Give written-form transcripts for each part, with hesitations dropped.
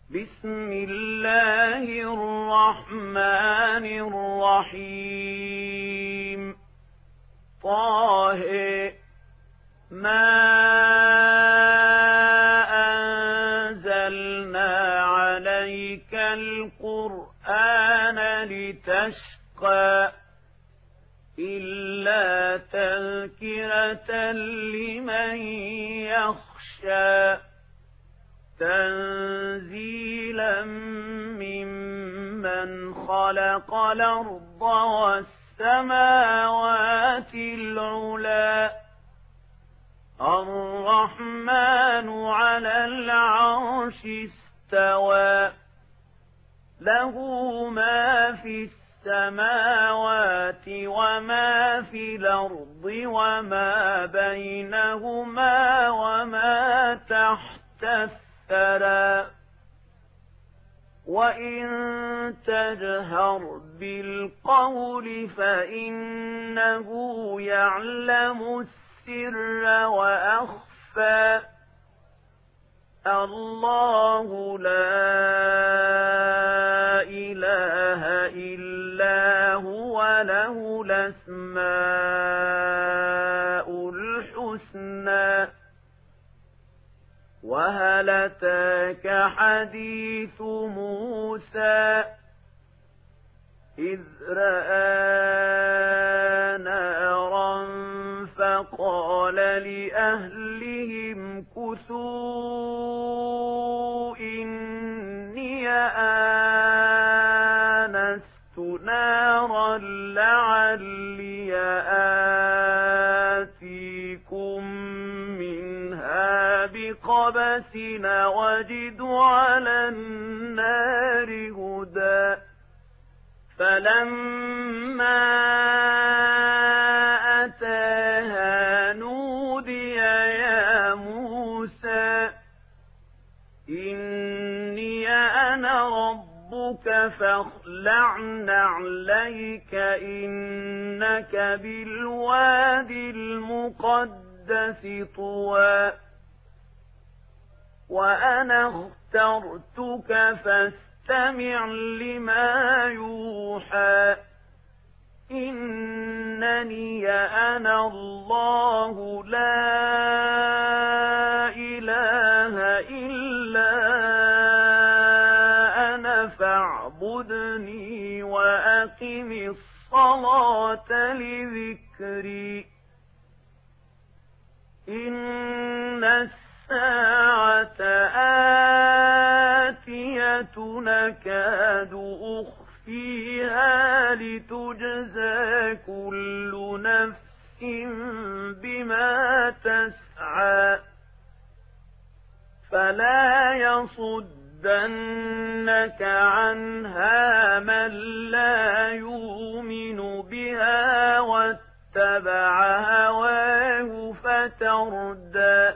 بسم الله الرحمن الرحيم طه ما أنزلنا عليك القرآن لتشقى إلا تذكرة لمن يخشى تنزيلا ممن خلق الأرض والسماوات العلى الرحمن على العرش استوى له ما في السماوات وما في الأرض وما بينهما وما تحت الثرى وإن تجهر بالقول فإنه يعلم السر وأخفى الله لا إله إلا هو له الأسماء الحسنى وهل أتاك حديث موسى إذ رأى نارا فقال لأهلهم كثوا إني آنست نارا لعلي آتيكم منها بقبس وجد على النار هدى فلما أتاها نودي يا موسى إني أنا ربك فاخلع نعليك إنك بالواد المقدس طوى وأنا اخترتك فاستمع لما يوحى إنني أنا الله لا إله إلا أنا فاعبدني وأقم الصلاة لذكري إن الساعة آتية نكاد أخفيها لتجزى كل نفس بما تسعى فلا يصدنك عنها من لا يؤمن بها واتبع هواه فتردى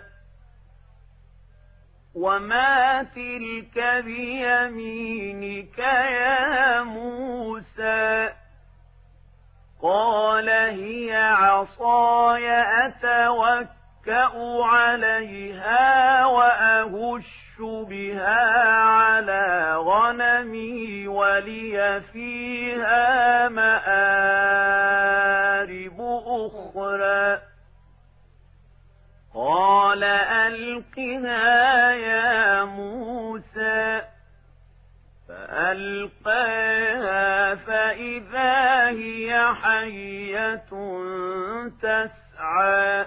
وما تلك بيمينك يا موسى قال هي عصاي أتوكأ عليها وأهش بها على غنمي ولي فيها مآرب أخرى قال ألقها يا موسى فألقاها فإذا هي حية تسعى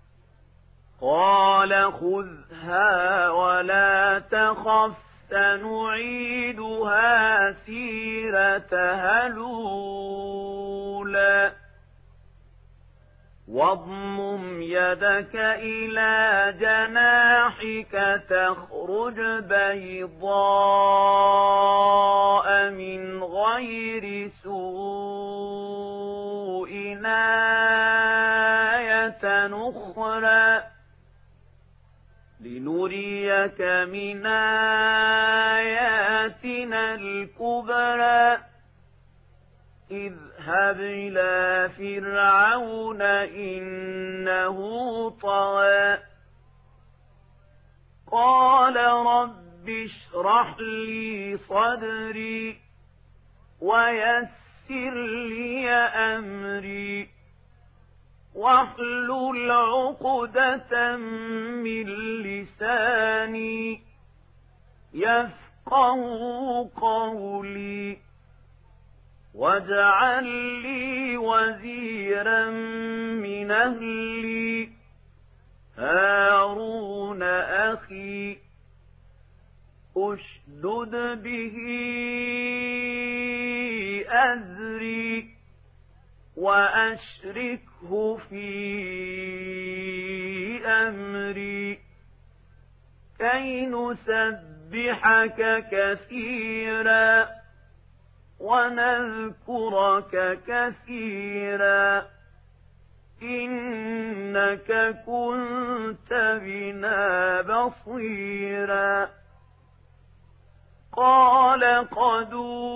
قال خذها ولا تخف سنعيدها سيرتها الأولى واضمم يدك إلى جناحك تخرج بيضاء من غير سوء آية أخرى لنريك من آياتنا الكبرى اذهب إلى فرعون إنه طغى قال رب رب اشرح لي صدري ويسر لي أمري واحلل عقدة من لساني يفقهوا قولي واجعل لي وزيرا من أهلي هارون أخي أشدد به أزري وأشركه في أمري كي نسبحك كثيرا ونذكرك كثيرا إنك كنت بنا بصيرا قال قد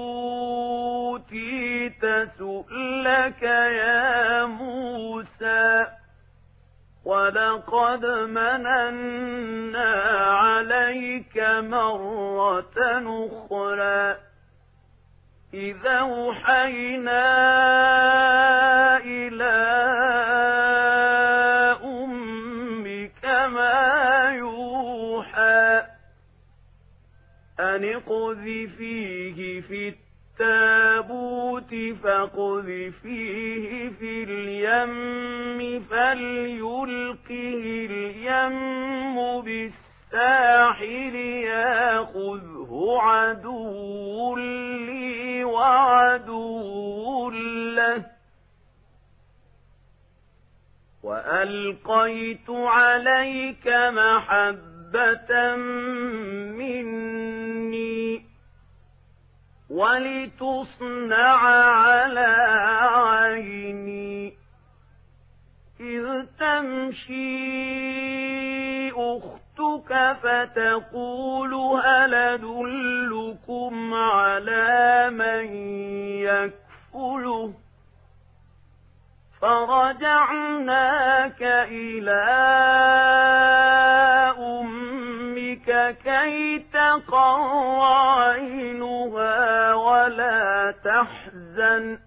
أوتيت سؤلك يا موسى ولقد مننا عليك مرة أخرى إذ أوحينا إلى أمك ما يوحى أن اقذفيه في التابوت فاقذفيه في اليم فليلقه اليم بالساحل ياخذه عدو لي وعدو له وألقيت عليك محبة مني ولتصنع على عيني إذ تمشي أختك فتقول هل أدلكم على من يكفله فرجعناك إلى أمك كي تقر عينها ولا تحزن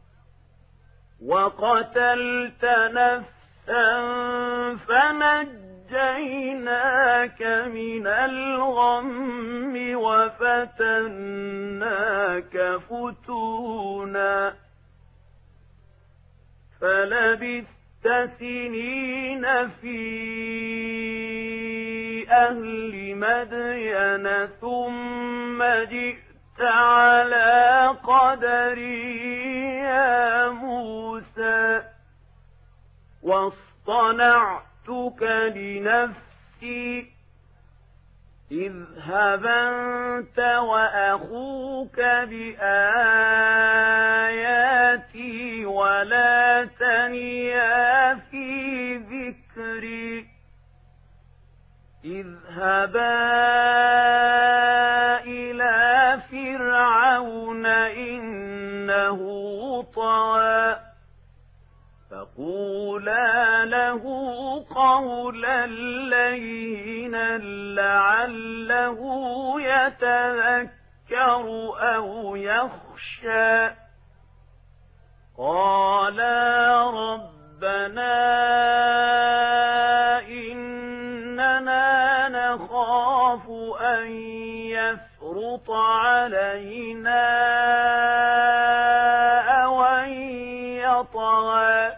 وقتلت نفسا فنجيناك من الغم وفتناك فتونا فلبثت سنين في أهل مدين ثم جئت على قدري يا موسى واصطنعتك لنفسي اذهب أنت وأخوك بآياتي ولا تنيا في ذكري اذهبا إلى فرعون إنه طغى فقولا له قولا لينا لعله يتذكر أو يخشى قالا ربنا إننا نخاف أن يفرط علينا أو أن يطغى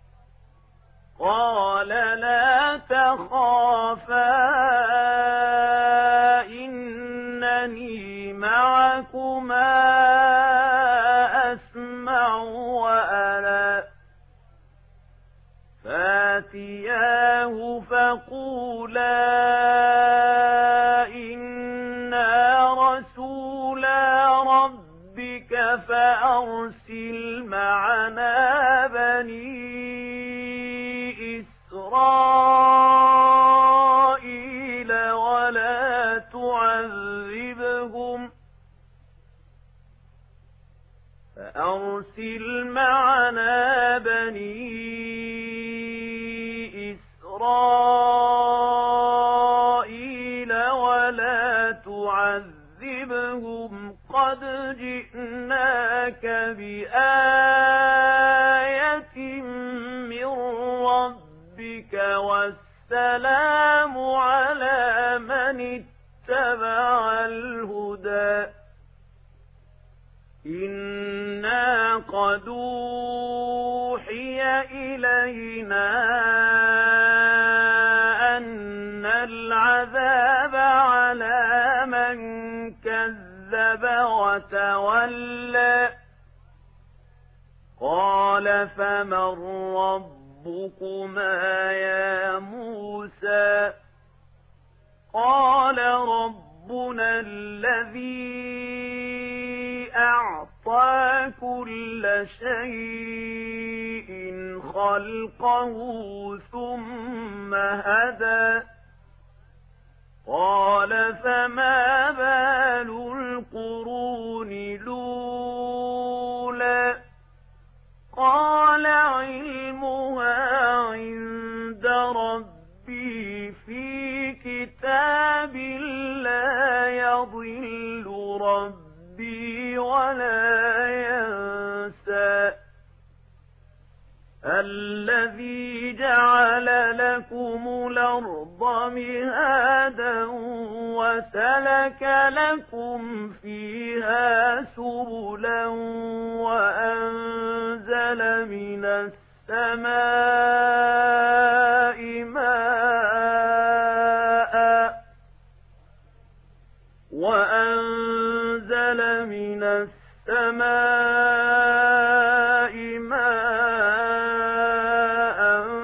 قال لا تخافا إنني معكما أسمع وأرى فاتياه فقولا إنا رسولا ربك فأرسل معنا بني إسرائيل ولا تعذبهم فأرسل معنا بني إسرائيل ولا تعذبهم قد جئناك بآية من ربك والسلام على من اتبع الهدى إنا قد أوحي إلينا أن العذاب على من كذب وتولى قال فمن ربكما يا موسى قال ربنا الذي أعطى كل شيء خلقه ثم هدى قال فما بال القرون الأولى قال علمها عند ربي في كتاب لا يضل ربي ولا ينسى الذي جعل لكم الأرض مهادا وسلك لكم فيها سبلا وأنزل من السماء ماء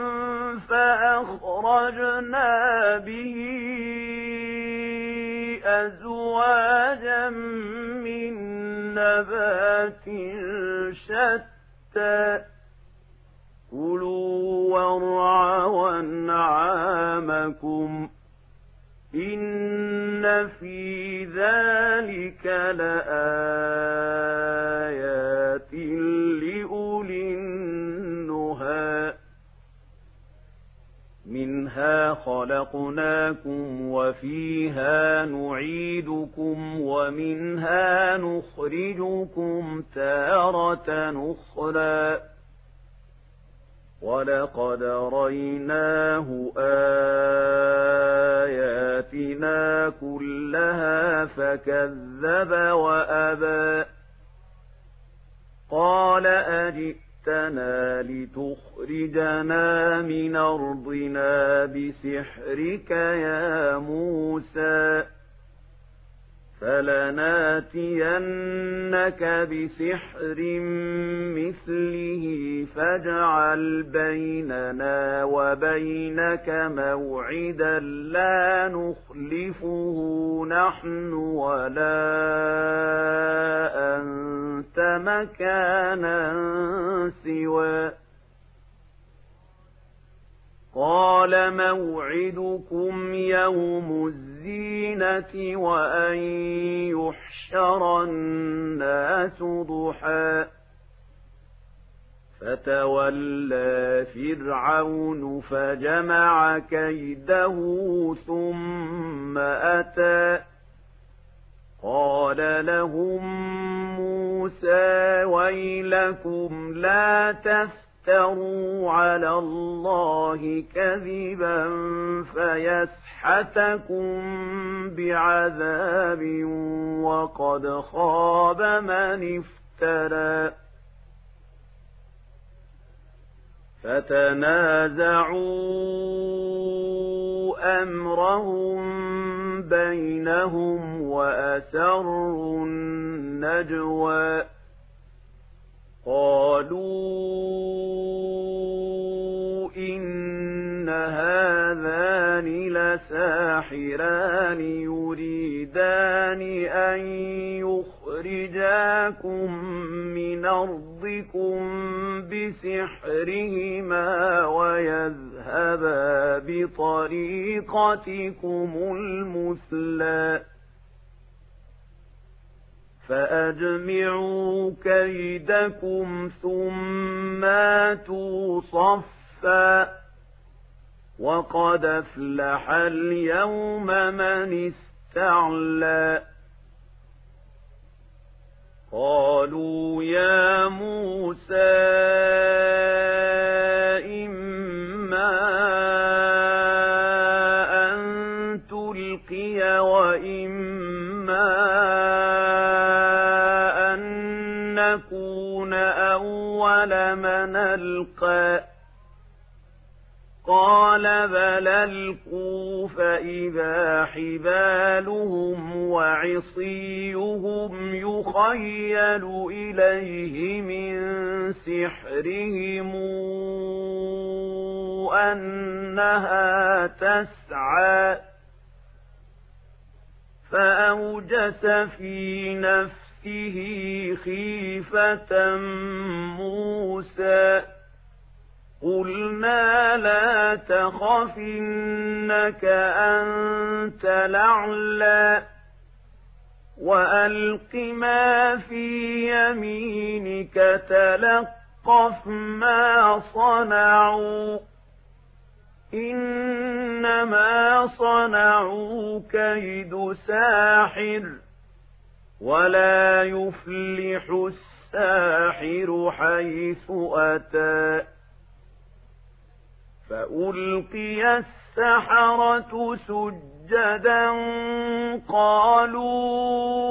فأخرجنا به أزواجا من نبات شتى كلوا وارعوا أنعامكم إن في ذلك لآيات لأولي النهى منها خلقناكم وفيها نعيدكم ومنها نخرجكم تارة أخرى ولقد ريناه آياتنا كلها فكذب وأبى قال أجئتنا لتخرجنا من أرضنا بسحرك يا موسى فلناتينك بسحر مثله فاجعل بيننا وبينك موعدا لا نخلفه نحن ولا أنت مكانا سوى قال موعدكم يوم الزينة وأن يحشر الناس ضحى فتولى فرعون فجمع كيده ثم أتى قال لهم موسى ويلكم لا تفتروا على الله كذبا فيسحتكم بعذاب وقد خاب من افترى فتنازعوا أمرهم بينهم وأسروا النجوى قالوا إن هذان لساحران يريدان أن يخرجاكم من أرضكم بسحرهما ويذهبا بطريقتكم المثلى فأجمعوا كيدكم ثم آتوا صفا وقد أفلح اليوم من تَعْلَى قالوا يا موسى إما أن تلقي وإما أن نكون أول من ألقى قال بل ألقوا فإذا حبالهم وعصيهم يخيل إليه من سحرهم أنها تسعى فأوجس في نفسه خيفة موسى قلنا لا تخف إنك أنت الأعلى وألق ما في يمينك تلقف ما صنعوا إنما صنعوا كيد ساحر ولا يفلح الساحر حيث أتى فألقي السحرة سجدا قالوا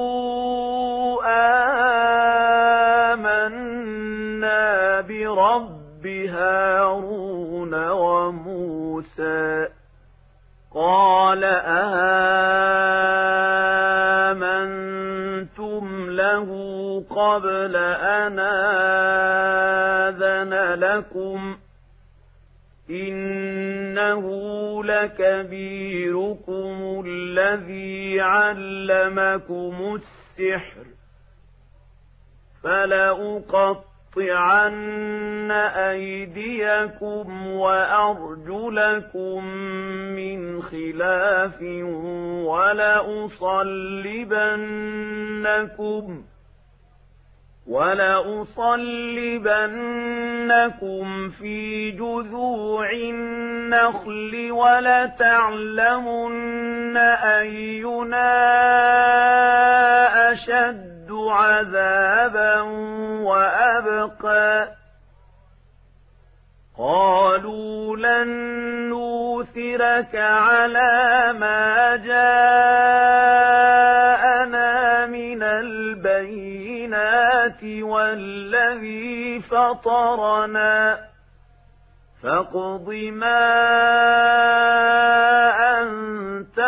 آمنا برب هارون وموسى قال آمنتم له قبل أن آذن لكم إنه لكبيركم الذي علمكم السحر فلأقطعن أيديكم وأرجلكم من خلاف ولأصلبنكم في جذوع النخل ولتعلمن أينا أشد عذابا وأبقى قالوا لن نؤثرك على ما جاءنا من البينات والذي فطرنا فاقض ما أنت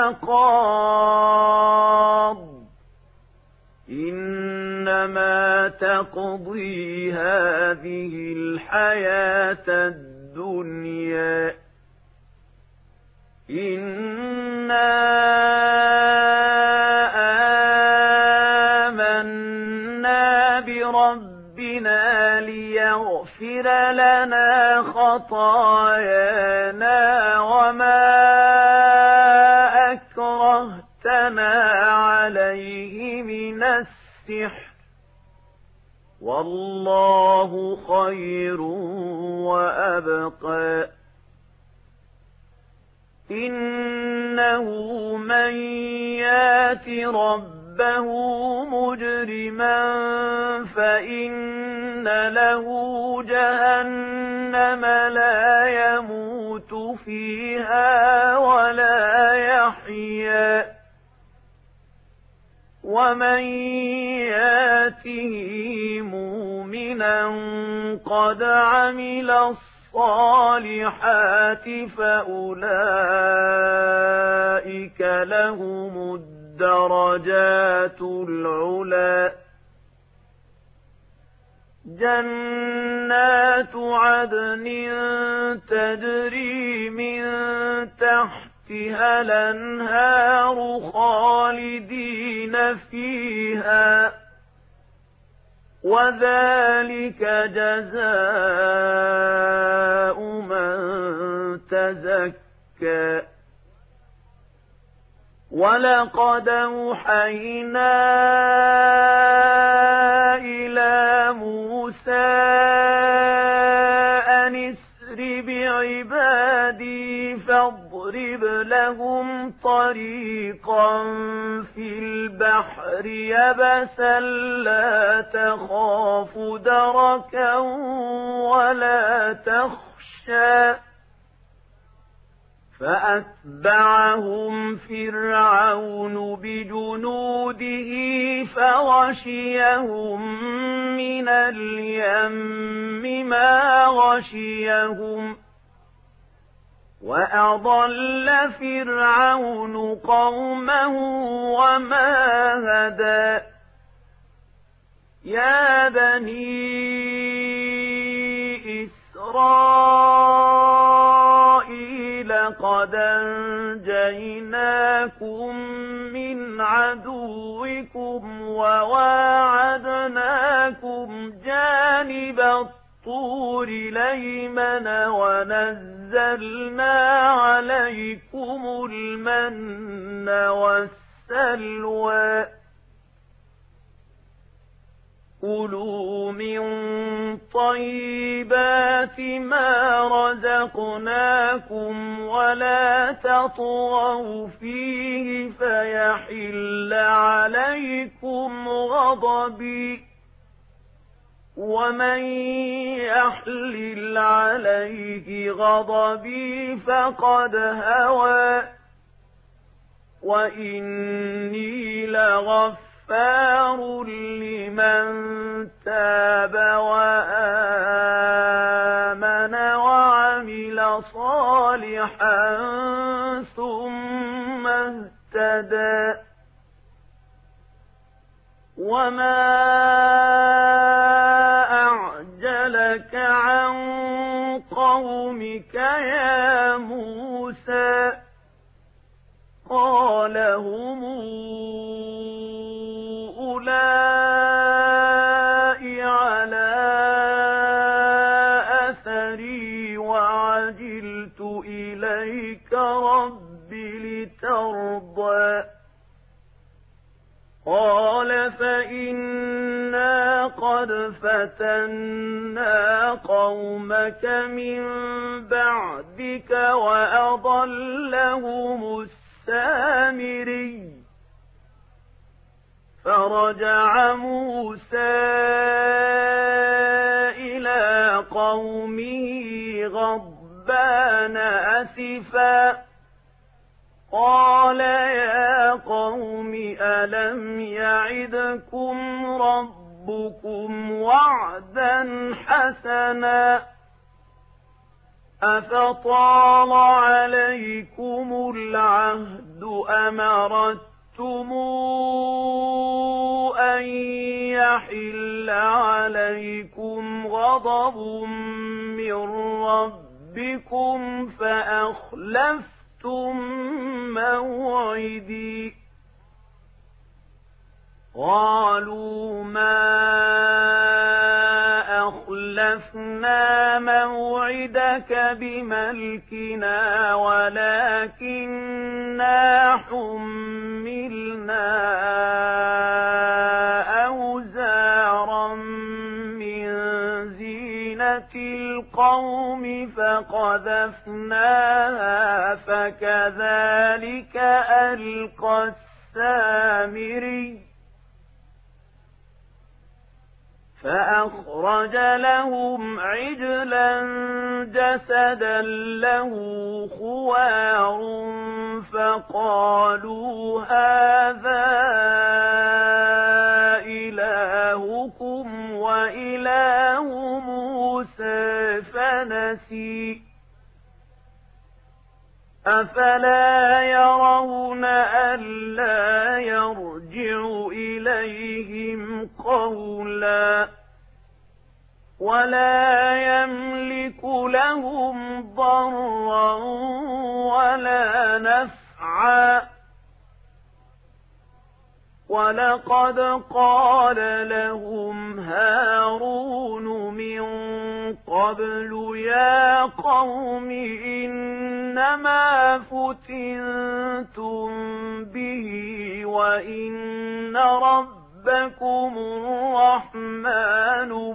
قاض إنما تقضي هذه الحياة الدنيا إنا آمنا بربنا ليغفر لنا خطايانا وما أكرهتنا عليه من السحر والله خير وأبقى إنه من يات ربه مجرما فإن له جهنم لا يموت فيها ولا يحيا ومن ياته مؤمنا قد عمل الصالحات فأولئك لهم الدرجات العلى جنات عدن تجري من تحتها الأنهار خالدين فيها وذلك جزاء من تزكى ولقد أوحينا إلى موسى أن اسر بعبادي فاضرب لهم طريقا في البحر يبسا لا تخاف دركا ولا تخشى فأتبعهم فرعون بجنوده فغشيهم من اليم ما غشيهم وأضل فرعون قومه وما هدى يا بني إسرائيل قد أنجيناكم من عدوكم وواعدناكم جانب الطور الأيمن ونزلنا عليكم المن والسلوى كلوا من طيبات ما رزقناكم ولا تطغوا فيه فيحل عليكم غضبي ومن يحلل عليه غضبي فقد هوى وإني لغفار لمن تاب وآمن وعمل صالحا ثم اهتدى وما أعجلك عن قومك يا موسى قال هم أولئك على أثري وعجلت إليك رب لترضى قال فإنا قد فتنا قومك من بعدك وأضلهم السامري فرجع موسى إلى قومه غضبان أسفا قال يا قوم ألم يعدكم ربكم وعدا حسنا أفطال عليكم العهد أم أردتم أن يحل عليكم غضب من ربكم فأخلفتم موعدي قالوا ما أخلفنا موعدك بملكنا ولكننا حملنا أوزارا من زينة القوم فقذفناها فكذلك ألقى السامري فأخرج لهم عجلا جسدا له خوار فقالوا هذا إلهكم وإله موسى فنسي أفلا يرون ألا يرجع إليهم قولا ولا يملك لهم ضرا ولا نفعا ولقد قال لهم هارون من قبل يا قوم إنما فتنتم به وإن ربكم الرحمن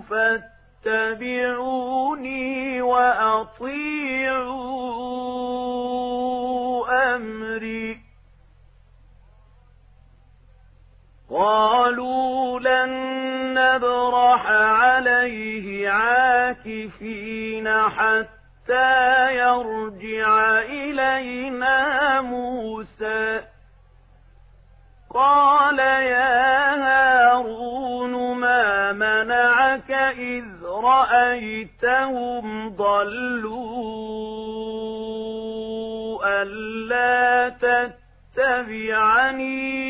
فاتبعوني وأطيعوا أمري قالوا لن نبرح عليه عاكفين حتى يرجع إلينا موسى قال يا هارون ما منعك إذ رأيتهم ضلوا ألا تتبعني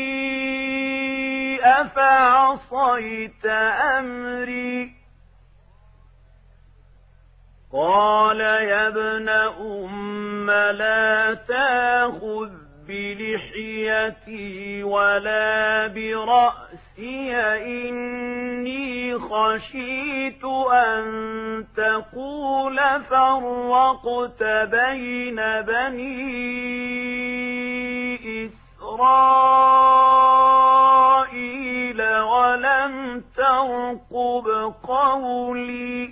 أفعصيت أمري قال يا ابن أم لا تأخذ بلحيتي ولا برأسي إني خشيت أن تقول فرقت بين بني إسرائيل ولم ترقب قولي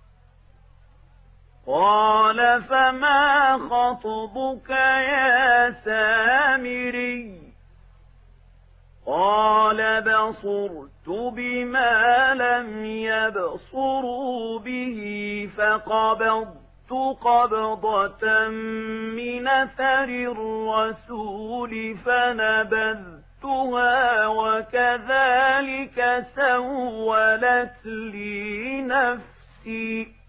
قال فما خطبك يا سامري قال بصرت بما لم يبصروا به فقبضت قبضة من أثر الرسول فنبذتها وكذلك سولت لي نفسي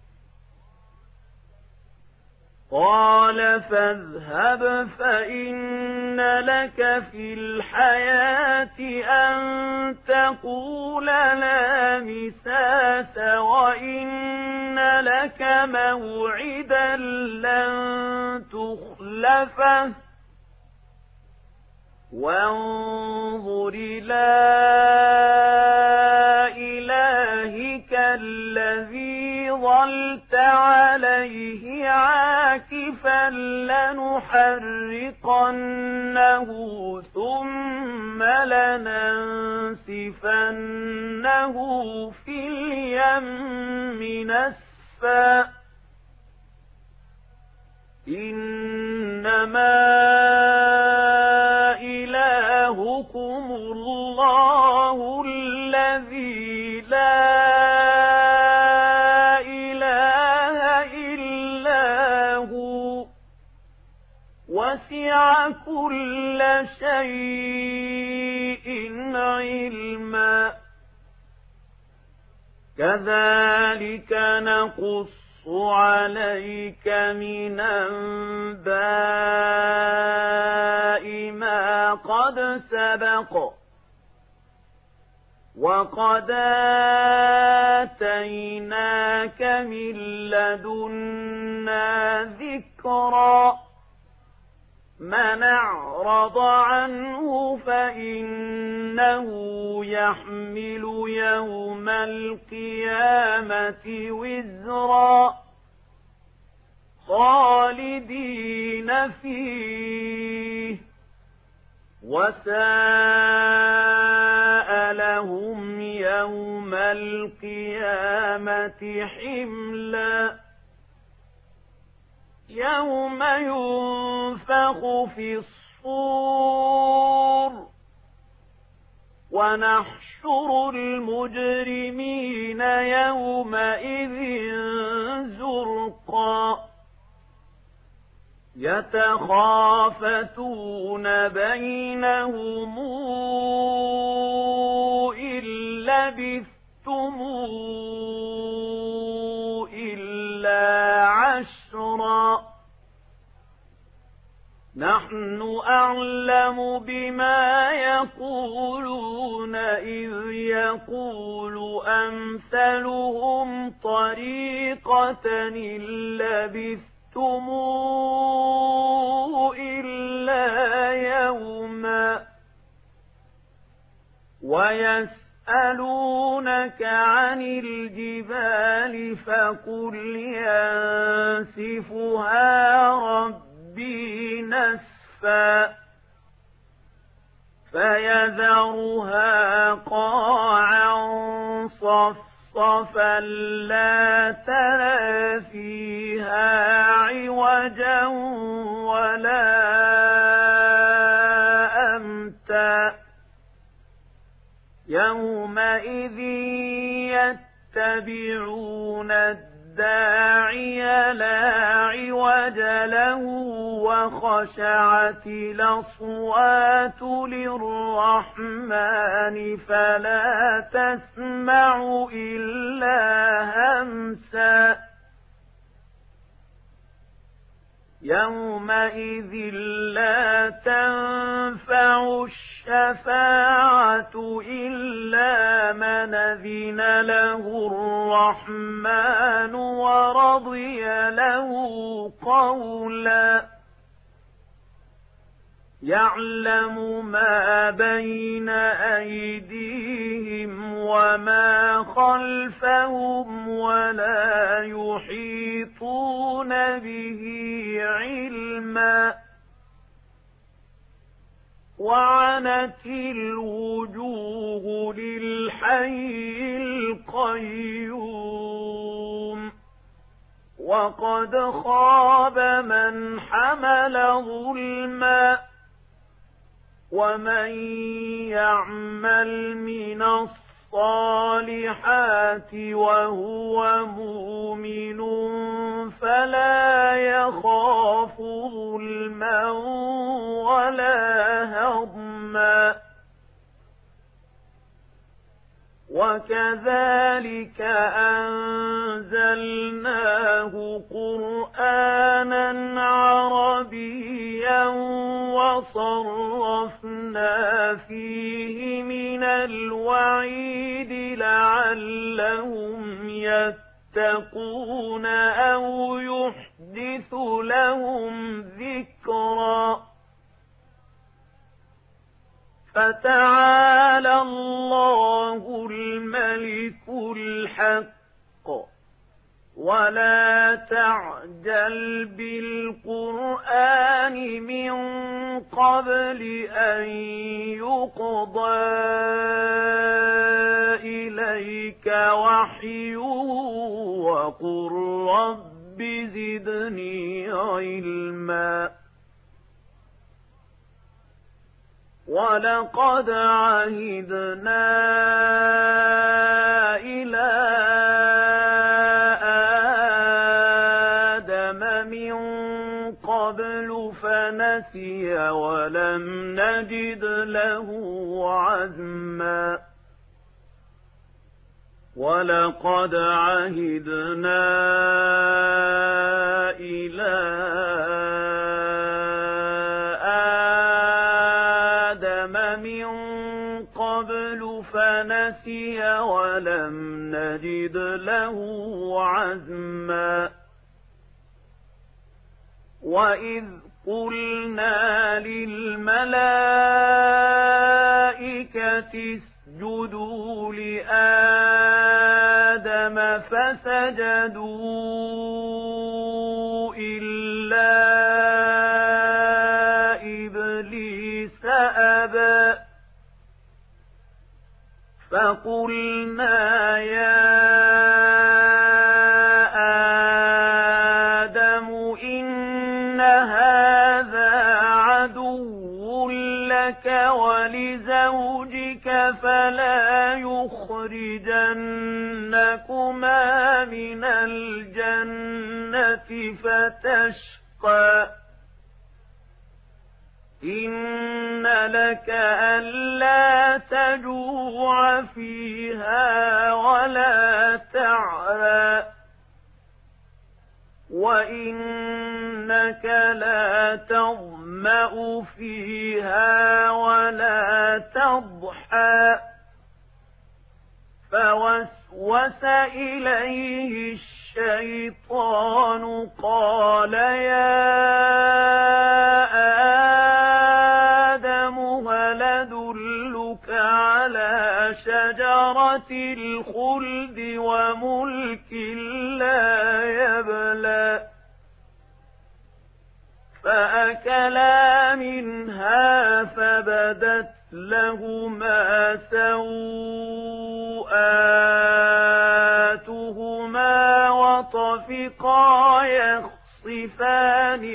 قال فاذهب فإن لك في الحياة أن تقول لا مساس وإن لك موعدا لن تخلفه وانظر إلى إلهك الذي ظلت عليه عاكفا لنحرقنه ثم لننسفنه في اليم نسفا إنما إلهكم الله الذي لا إله إلا هو وسع كل شيء علما كذلك نقص عليك من أنباء ما قد سبق وقد آتيناك من لدنا ذكرا من أعرض عنه فإنه يحمل يوم القيامة وزرا خالدين فيه وساء لهم يوم القيامة حملا يوم ينفخ في الصور ونحشر المجرمين يومئذ زرقا يتخافتون بينهم إن لبثتم إلا عشرا نحن أعلم بما يقولون إذ يقول أمثلهم طريقة إن لبثتم إلا يوما ويسألونك عن الجبال فقل ينسفها ربي نسفا فيذرها قاعا صفصفا لا ترى فيها عوجا ولا أمتا يومئذ يتبعون الداعي لا عوج له وخشعت الأصوات للرحمن فلا تسمع إلا همسا يومئذ لا تنفع الشفاعة إلا من أذن له الرحمن ورضي له قولا يعلم ما بين أيديهم وما خلفهم ولا يحيطون به علما وعنت الوجوه للحي القيوم وقد خاب من حمل ظلما ومن يعمل من الصالحات وهو مؤمن فلا يخاف ظلما ولا هضما وكذلك أنزلناه قرآنا عربيا وصرفنا فيه من الوعيد لعلهم يتقون أو يحدث لهم ذكرا فتعالى الله الملك الحق ولا تعجل بالقرآن من قبل أن يقضى إليك وحيه وقل رب زدني علما ولقد عهدنا إلى آدم من قبل فنسي ولم نجد له عزما ولقد عهدنا إلى فنسي ولم نجد له عزما وإذ قلنا للملائكة اسجدوا لآدم فسجدوا إلا إبليس أبى فقلنا يا آدم إن هذا عدو لك ولزوجك فلا يخرجنكما من الجنة فتشقى إن لك ألا تجوع فيها ولا تعرى وإنك لا تظمأ فيها ولا تضحى فوسوس إليه الشيطان قال يا شجرة الخلد وملك لا يبلى فأكلا منها فبدت لهما سوآتهما وطفقا يخصفان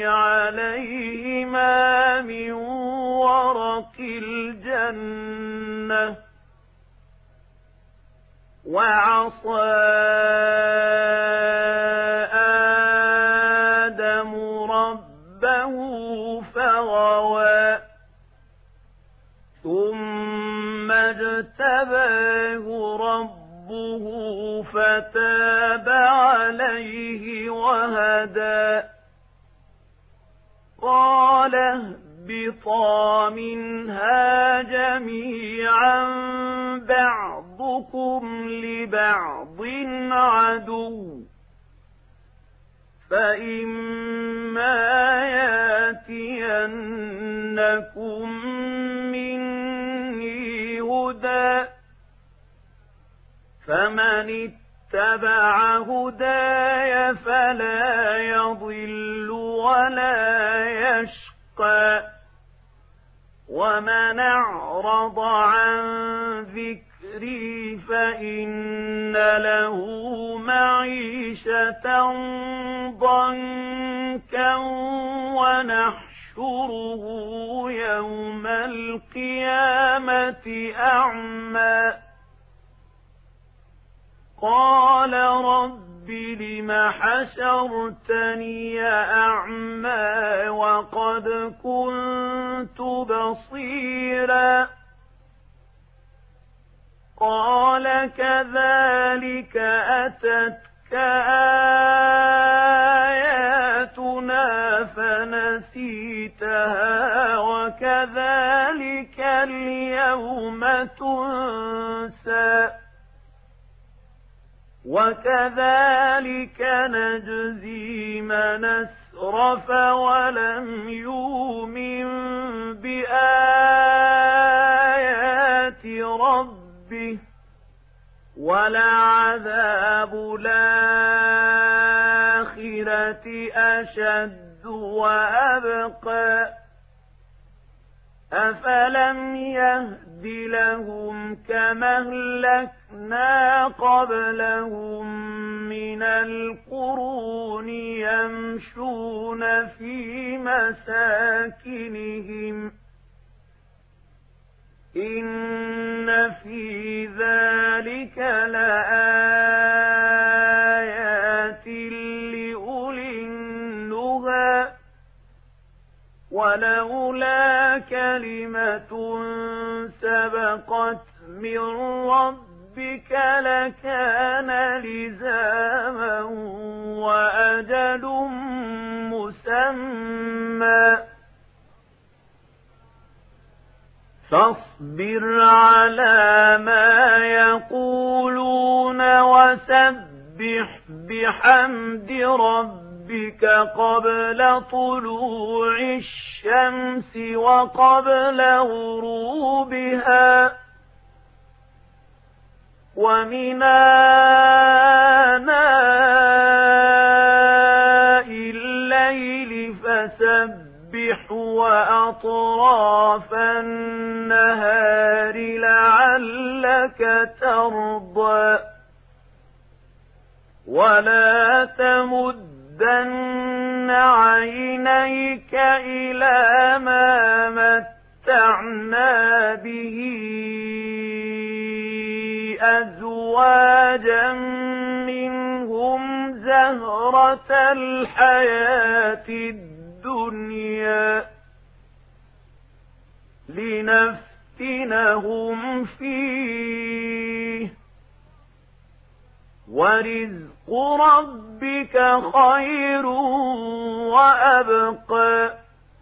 عليهما من ورق الجنة وعصى آدم ربه فغوى ثم اجتباه ربه فتاب عليه وهدى قال اهبطا منها جميعا بعضكم لبعض عدو فإما ياتينكم مني هدى فمن اتبع هداي فلا يضل ولا يشقى ومن أعرض عن ذكري فإن له معيشة ضنكا ونحشره يوم القيامة أعمى قال رب لم حشرتني أعمى وقد كنت بصيرا قال كذلك أتتك آياتنا فنسيتها وكذلك اليوم تنسى وكذلك نجزي من أسرف ولم يؤمن بآيات ربه ولعذاب الآخرة أشد وأبقى أفلم يهد لهم كما أهلكنا قبلهم من القرون يمشون في مساكنهم إن في ذلك لآيات لأولي النهى ولولا كلمة سبقت من ربك لكان لزاما وأجل مسمى فاصبر على ما يقولون وسبح بحمد ربك قبل طلوع الشمس وقبل غروبها ومن آناء الليل فسبح وأطراف النهار لعلك ترضى ولا تمدن عينيك إلى ما متعنا به أزواجا منهم زهرة الحياة الدنيا لنفتنهم فيه ورزق ربك خير وأبقى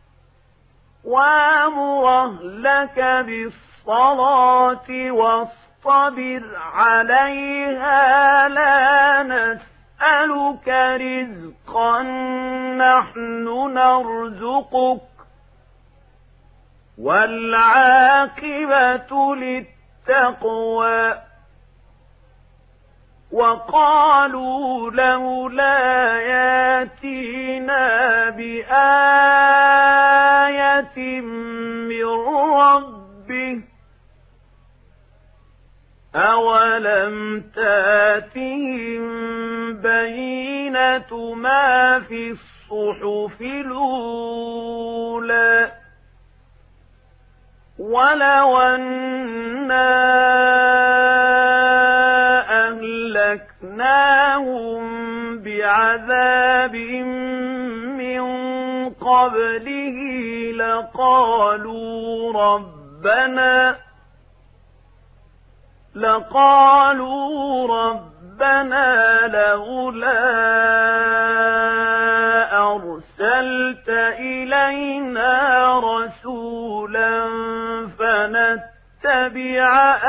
وأمر أهلك بالصلاة واصطبر عليها لا نسألك رزقا نحن نرزقك والعاقبة للتقوى وقالوا لولا ياتينا بآية من ربه أولم تاتهم بينة ما في الصحف الأولى ولو أنا عذاب من قبله لقالوا ربنا لولا أرسلت إلينا رسولا فنتبع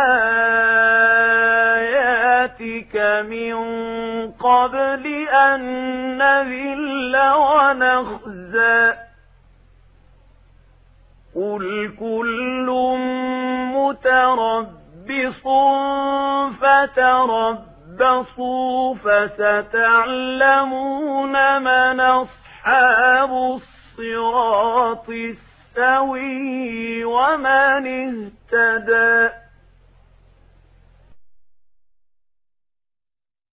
آياتك من قبل أن نذل ونخزى قل كل متربص فتربصوا فستعلمون من أصحاب الصراط السوي ومن اهتدى.